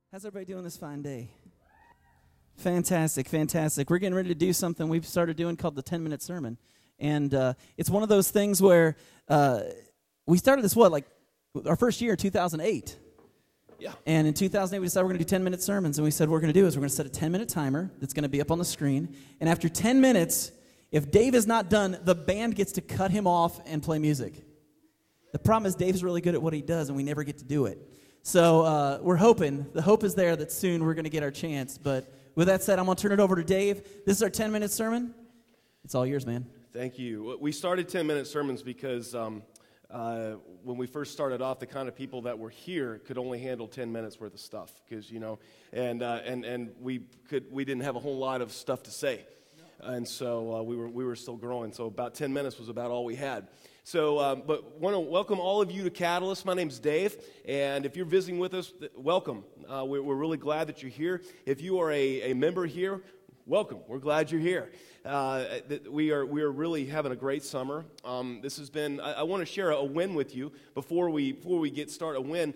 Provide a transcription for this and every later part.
How's everybody doing this fine day? Fantastic, fantastic. We're getting ready to do something we've started doing called the 10-minute sermon. And it's one of those things where we started this, our first year, 2008. Yeah. And in 2008, we decided we're going to do 10-minute sermons. And we said what we're going to do is we're going to set a 10-minute timer that's going to be up on the screen. And after 10 minutes, if Dave is not done, the band gets to cut him off and play music. The problem is Dave's really good at what he does, and we never get to do it. So we're hoping, the hope is there that soon we're going to get our chance. But with that said, I'm going to turn it over to Dave. This is our 10-minute sermon. It's all yours, man. Thank you. We started 10-minute sermons because when we first started off, the kind of people that were here could only handle 10 minutes worth of stuff, because and we didn't have a whole lot of stuff to say, and so we were still growing. So about 10 minutes was about all we had. So, but want to welcome all of you to Catalyst. My name's Dave, and if you're visiting with us, welcome. We're really glad that you're here. If you are a member here, welcome. We're glad you're here. We are really having a great summer. This has been. I want to share a win with you before we get started. A win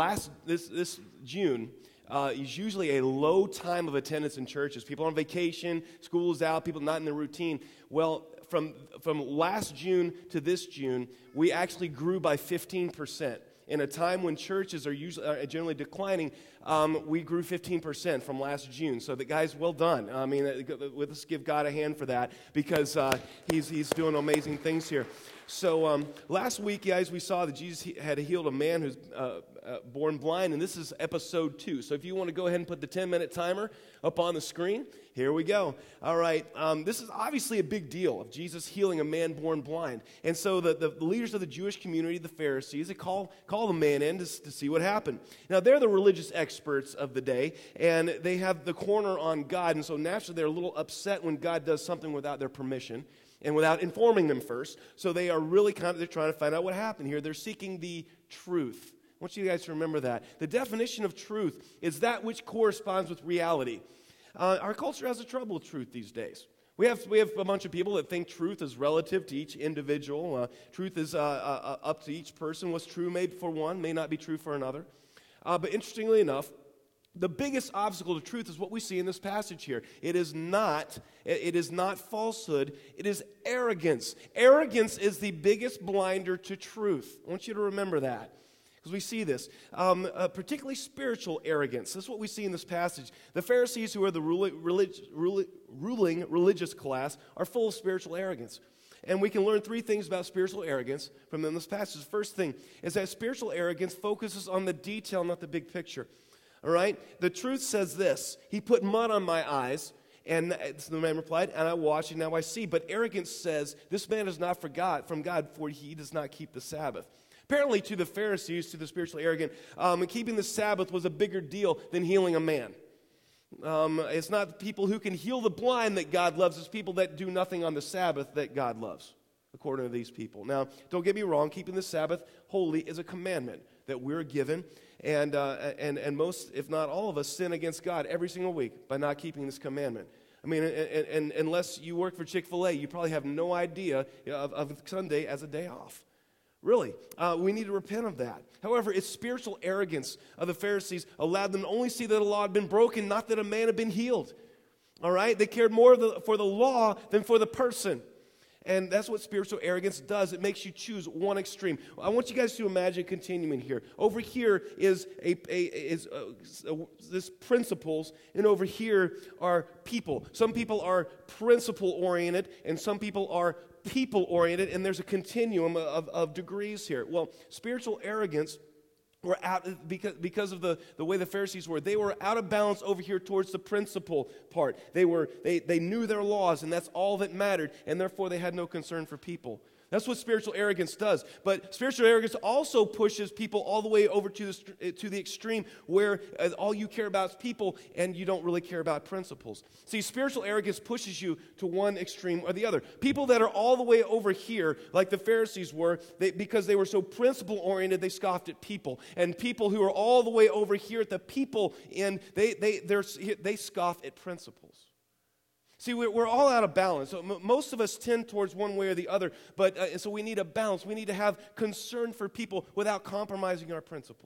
this June. Is usually a low time of attendance in churches. People on vacation, school is out, people not in their routine. Well, from last June to this June, we actually grew by 15%. In a time when churches are generally declining, we grew 15% from last June. So, guys, well done. I mean, let's give God a hand for that, because he's doing amazing things here. So last week, guys, we saw that Jesus had healed a man who's born blind, and this is episode 2. So if you want to go ahead and put the 10-minute timer up on the screen, here we go. All right, this is obviously a big deal of Jesus healing a man born blind. And so the leaders of the Jewish community, the Pharisees, they call the man in to see what happened. Now, they're the religious experts of the day, and they have the corner on God, and so naturally they're a little upset when God does something without their permission and without informing them first. So they are really they're trying to find out what happened here. They're seeking the truth. I want you guys to remember that. The definition of truth is that which corresponds with reality. Our culture has a trouble with truth these days. We have a bunch of people that think truth is relative to each individual. Truth is up to each person. What's true for one may not be true for another. But interestingly enough, the biggest obstacle to truth is what we see in this passage here. It is not falsehood. It is arrogance. Arrogance is the biggest blinder to truth. I want you to remember that, because we see this, particularly spiritual arrogance. This is what we see in this passage. The Pharisees, who are the ruling religious class, are full of spiritual arrogance. And we can learn 3 things about spiritual arrogance from this passage. The first thing is that spiritual arrogance focuses on the detail, not the big picture. All right? The truth says this: He put mud on my eyes, and the man replied, and I washed, and now I see. But arrogance says, this man is not from God, for he does not keep the Sabbath. Apparently, to the Pharisees, to the spiritually arrogant, keeping the Sabbath was a bigger deal than healing a man. It's not people who can heal the blind that God loves. It's people that do nothing on the Sabbath that God loves, according to these people. Now, don't get me wrong. Keeping the Sabbath holy is a commandment that we're given. And most, if not all of us, sin against God every single week by not keeping this commandment. I mean, and unless you work for Chick-fil-A, you probably have no idea of Sunday as a day off. Really, we need to repent of that. However, it's spiritual arrogance of the Pharisees allowed them to only see that a law had been broken, not that a man had been healed. All right? They cared more for the law than for the person. And that's what spiritual arrogance does. It makes you choose one extreme. I want you guys to imagine continuing here. Over here is this principles, and over here are people. Some people are principle-oriented, and some people are people-oriented, and there's a continuum of degrees here. Well, spiritual arrogance were out because of the way the Pharisees were. They were out of balance over here towards the principle part. They knew their laws, and that's all that mattered, and therefore they had no concern for people. That's what spiritual arrogance does. But spiritual arrogance also pushes people all the way over to the extreme where all you care about is people and you don't really care about principles. See, spiritual arrogance pushes you to one extreme or the other. People that are all the way over here, like the Pharisees were, because they were so principle-oriented, they scoffed at people. And people who are all the way over here at the people end, they scoff at principles. See, we're all out of balance. So most of us tend towards one way or the other, but so we need a balance. We need to have concern for people without compromising our principles.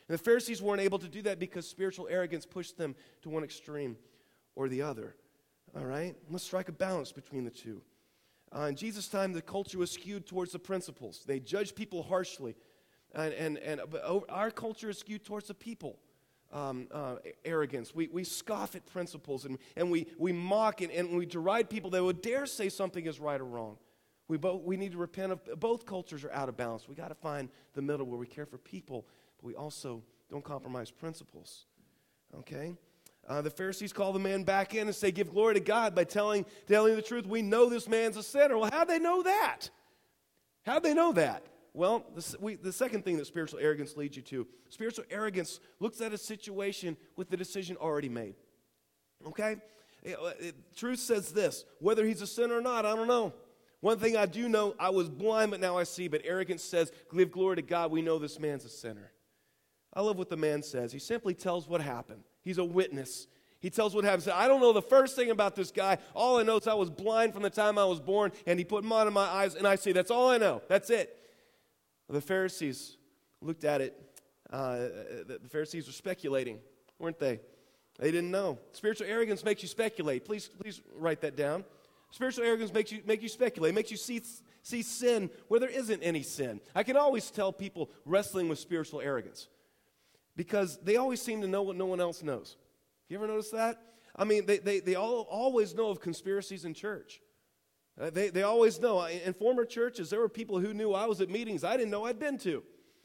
And the Pharisees weren't able to do that because spiritual arrogance pushed them to one extreme or the other. All right? Let's strike a balance between the two. In Jesus' time, the culture was skewed towards the principles. They judged people harshly. But our culture is skewed towards the people. Arrogance. We scoff at principles, and we mock and we deride people that would dare say something is right or wrong. We need to repent of both cultures are out of balance. We got to find the middle where we care for people, but we also don't compromise principles. Okay? The Pharisees call the man back in and say, give glory to God by telling the truth. We know this man's a sinner. Well, how'd they know that? How'd they know that? Well, the second thing that spiritual arrogance leads you to, spiritual arrogance looks at a situation with the decision already made. Okay? Truth says this, whether he's a sinner or not, I don't know. One thing I do know, I was blind, but now I see. But arrogance says, give glory to God, we know this man's a sinner. I love what the man says. He simply tells what happened. He's a witness. He tells what happened. I don't know the first thing about this guy. All I know is I was blind from the time I was born, and he put mud in my eyes, and I see. That's all I know. That's it. The Pharisees looked at it. The Pharisees were speculating, weren't they? They didn't know. Spiritual arrogance makes you speculate. Please write that down. Spiritual arrogance makes you speculate. Makes you see sin where there isn't any sin. I can always tell people wrestling with spiritual arrogance because they always seem to know what no one else knows. You ever notice that? I mean, they always know of conspiracies in church. They always know. In former churches, there were people who knew I was at meetings I didn't know I'd been to.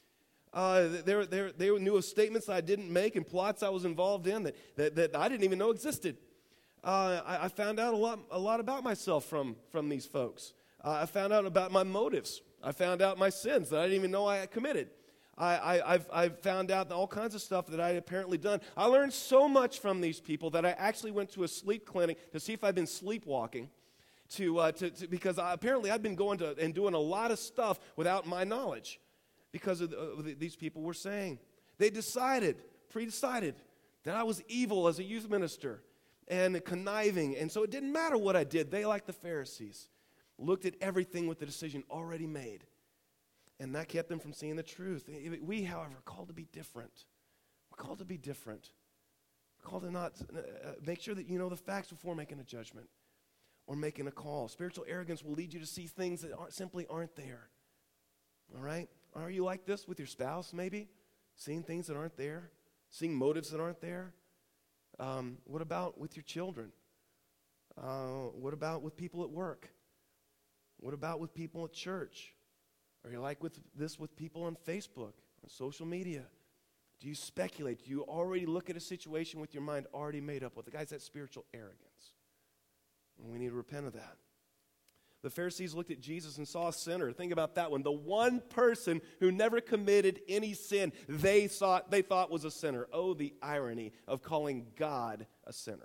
They knew of statements I didn't make and plots I was involved in that I didn't even know existed. I found out a lot about myself from these folks. I found out about my motives. I found out my sins that I didn't even know I had committed. I've found out all kinds of stuff that I had apparently done. I learned so much from these people that I actually went to a sleep clinic to see if I'd been sleepwalking. Because apparently I'd been going to and doing a lot of stuff without my knowledge because of these people were saying. They pre-decided that I was evil as a youth minister and conniving. And so it didn't matter what I did. They, like the Pharisees, looked at everything with the decision already made. And that kept them from seeing the truth. We, however, are called to be different. We're called to be different. We're called to not make sure that you know the facts before making a judgment or making a call. Spiritual arrogance will lead you to see things that simply aren't there. All right? Are you like this with your spouse, maybe? Seeing things that aren't there? Seeing motives that aren't there? What about with your children? What about with people at work? What about with people at church? Are you like with people on Facebook, on social media? Do you speculate? Do you already look at a situation with your mind already made up? Well, the guy's that spiritual arrogance. And we need to repent of that. The Pharisees looked at Jesus and saw a sinner. Think about that one. The one person who never committed any sin they thought was a sinner. Oh, the irony of calling God a sinner.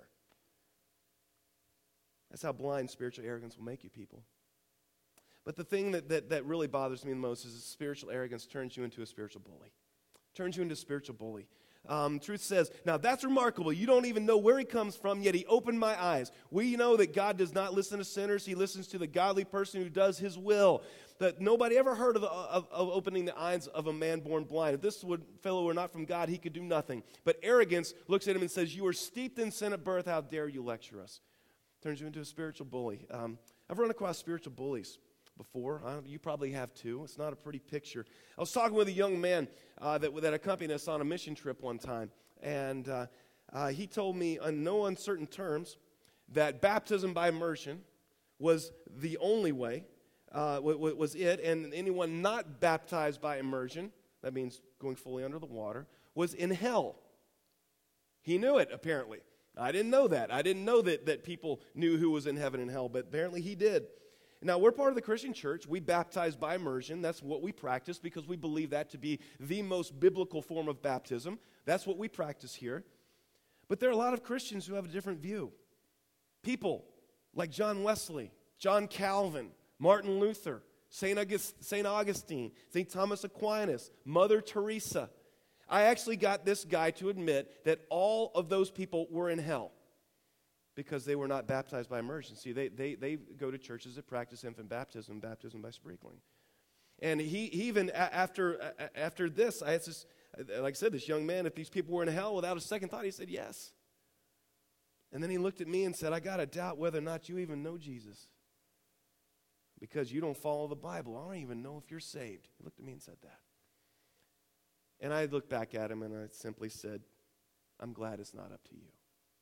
That's how blind spiritual arrogance will make you, people. But the thing that really bothers me the most is that spiritual arrogance turns you into a spiritual bully. Turns you into a spiritual bully. Truth says, now that's remarkable. You don't even know where he comes from, yet he opened my eyes. We know that God does not listen to sinners. He listens to the godly person who does his will. That nobody ever heard of opening the eyes of a man born blind. If this fellow were not from God, he could do nothing. But arrogance looks at him and says, you are steeped in sin at birth. How dare you lecture us? Turns you into a spiritual bully. I've run across spiritual bullies before. You probably have too. It's not a pretty picture. I was talking with a young man that accompanied us on a mission trip one time, and he told me in no uncertain terms that baptism by immersion was the only way, was it, and anyone not baptized by immersion, that means going fully under the water, was in hell. He knew it, apparently. I didn't know that. I didn't know that people knew who was in heaven and hell, but apparently he did. Now, we're part of the Christian church. We baptize by immersion. That's what we practice because we believe that to be the most biblical form of baptism. That's what we practice here. But there are a lot of Christians who have a different view. People like John Wesley, John Calvin, Martin Luther, St. Augustine, St. Thomas Aquinas, Mother Teresa. I actually got this guy to admit that all of those people were in hell because they were not baptized by immersion. See, they go to churches that practice infant baptism by sprinkling. And he even, after this, I had like I said, this young man, if these people were in hell, without a second thought, he said yes. And then he looked at me and said, I got to doubt whether or not you even know Jesus. Because you don't follow the Bible. I don't even know if you're saved. He looked at me and said that. And I looked back at him and I simply said, I'm glad it's not up to you.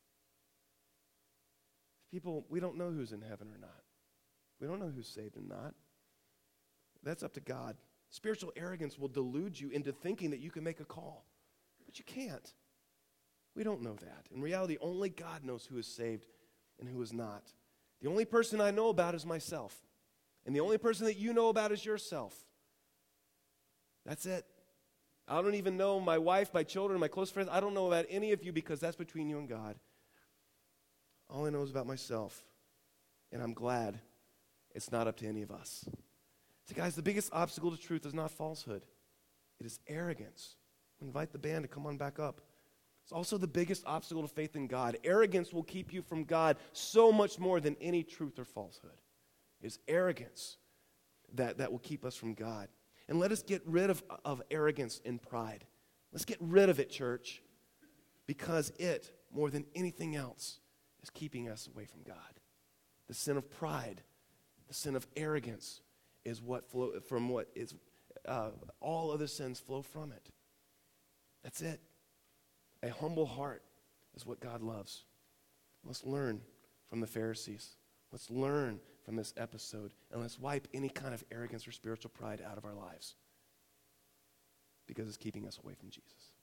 People, we don't know who's in heaven or not. We don't know who's saved and not. That's up to God. Spiritual arrogance will delude you into thinking that you can make a call. But you can't. We don't know that. In reality, only God knows who is saved and who is not. The only person I know about is myself. And the only person that you know about is yourself. That's it. I don't even know my wife, my children, my close friends. I don't know about any of you because that's between you and God. All I know is about myself. And I'm glad it's not up to any of us. So guys, the biggest obstacle to truth is not falsehood. It is arrogance. I invite the band to come on back up. It's also the biggest obstacle to faith in God. Arrogance will keep you from God so much more than any truth or falsehood. It's arrogance that will keep us from God. And let us get rid of arrogance and pride. Let's get rid of it, church, because it, more than anything else, is keeping us away from God. The sin of pride, the sin of arrogance is all other sins flow from it. That's it. A humble heart is what God loves. Let's learn from the Pharisees. Let's learn from this episode, and let's wipe any kind of arrogance or spiritual pride out of our lives because it's keeping us away from Jesus.